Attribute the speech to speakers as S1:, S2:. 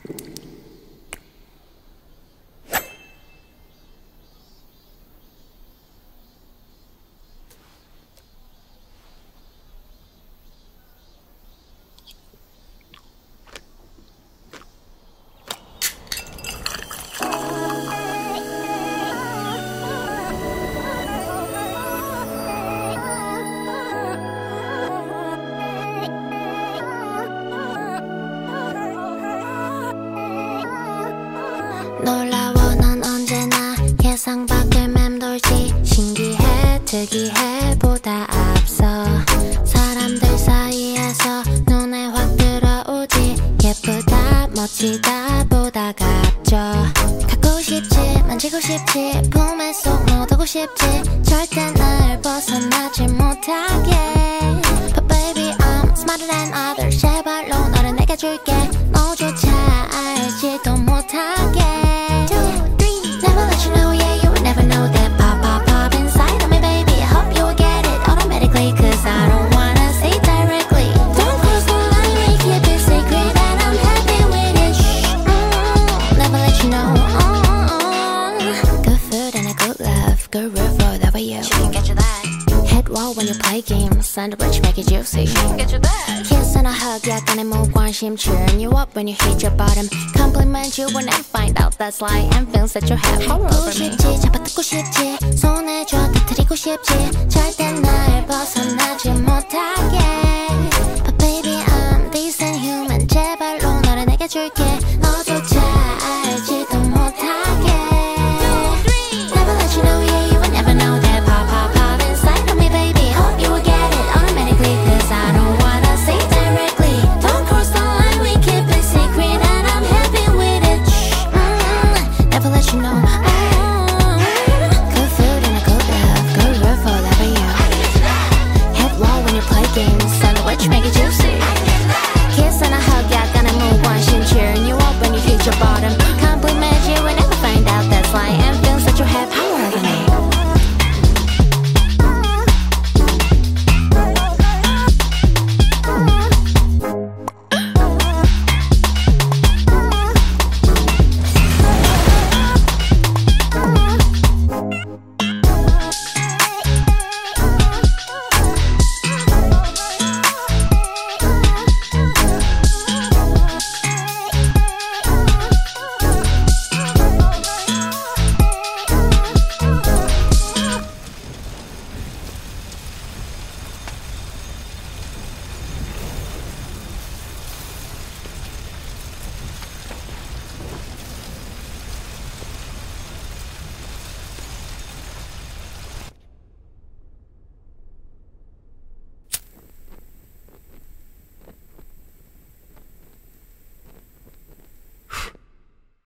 S1: 놀라워 넌 언제나 예상 밖을 맴돌지 신기해 특이해 보다 앞서 사람들 사이에서 눈에 확 들어오지 예쁘다 멋지다 보다 갑져 갖고 싶지 만지고 싶지 품에 쏙 넣어두고 싶지 절대 날 벗어나지 못하게 But baby I'm smarter than others 제발로 너를 내게 줄게 너조차 알지도 못하게 Good roof roll that way you can get you that Head roll when you play games Sandwich make it juicy can get you that Kiss and a hug 약간의 무관심 Cheering you up when you hit your bottom Compliment you when I find out that's lie And feels that you have all over me 싶지 잡아뜯고 싶지 손에 쥐어 터뜨리고 싶지 절대 날 벗어나지 못하게 But baby I'm decent human 제발로 너를 내게 줄게